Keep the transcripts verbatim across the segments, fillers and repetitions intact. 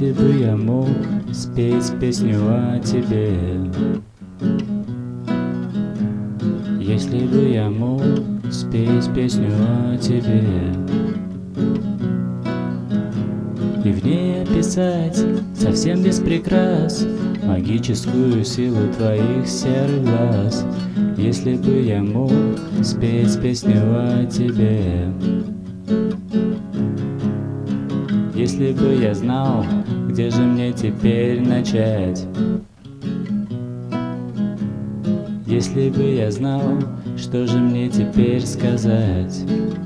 Если бы я мог спеть песню о тебе, если бы я мог спеть песню о тебе, и в ней описать совсем без прикрас магическую силу твоих серых глаз. Если бы я мог спеть песню о тебе, если бы я знал, где же мне теперь начать, если бы я знал, что же мне теперь сказать,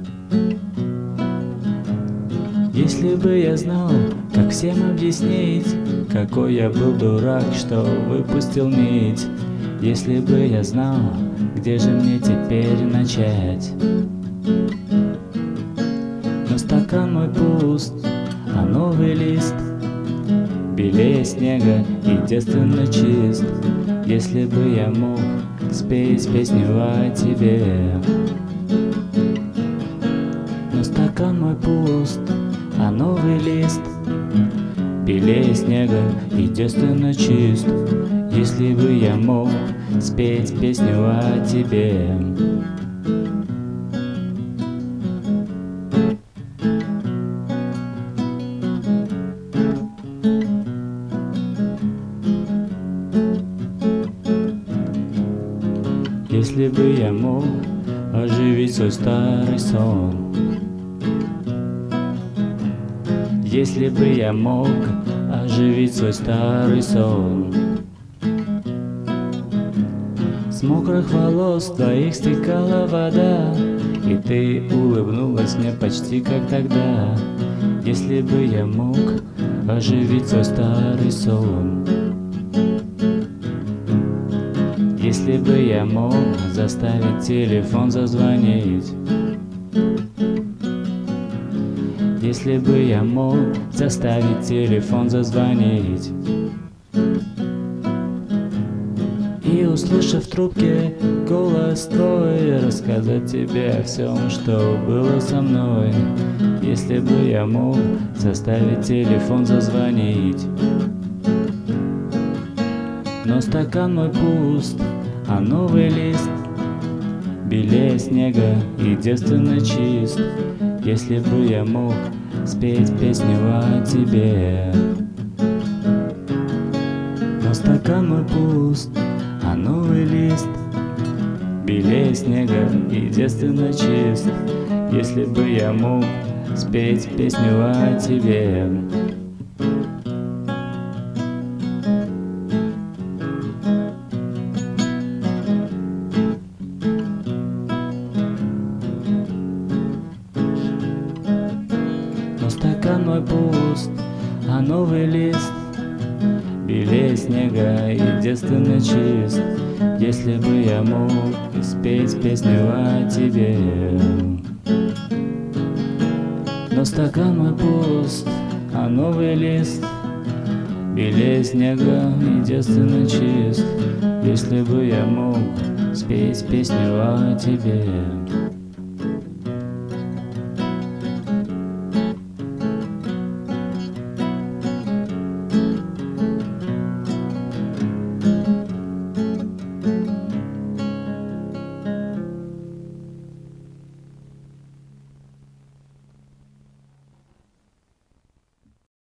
если бы я знал, как всем объяснить, какой я был дурак, что выпустил нить, если бы я знал, где же мне теперь начать. Но стакан мой пуст, а новый лист белее снега и девственно чист. Если бы я мог спеть песню о тебе. Но стакан мой пуст, а новый лист белее снега и девственно чист. Если бы я мог спеть песню о тебе. Если бы я мог оживить свой старый сон, если бы я мог оживить свой старый сон, с мокрых волос твоих стекала вода, и ты улыбнулась мне почти как тогда. Если бы я мог оживить свой старый сон, если бы я мог заставить телефон зазвонить, если бы я мог заставить телефон зазвонить, и, услышав в трубке голос твой, рассказать тебе о всем, что было со мной. Если бы я мог заставить телефон зазвонить. Но стакан мой пуст, а новый лист белее снега и девственно чист. Если бы я мог спеть песню о тебе. Но стакан мой пуст, а новый лист белее снега и девственно чист. Если бы я мог спеть песню о тебе. Но стакан мой пуст, а новый лист белее снега и девственно чист. Если бы я мог спеть песню о тебе. Но стакан мой пуст, а новый лист белее снега и девственно чист. Если бы я мог спеть песню о тебе.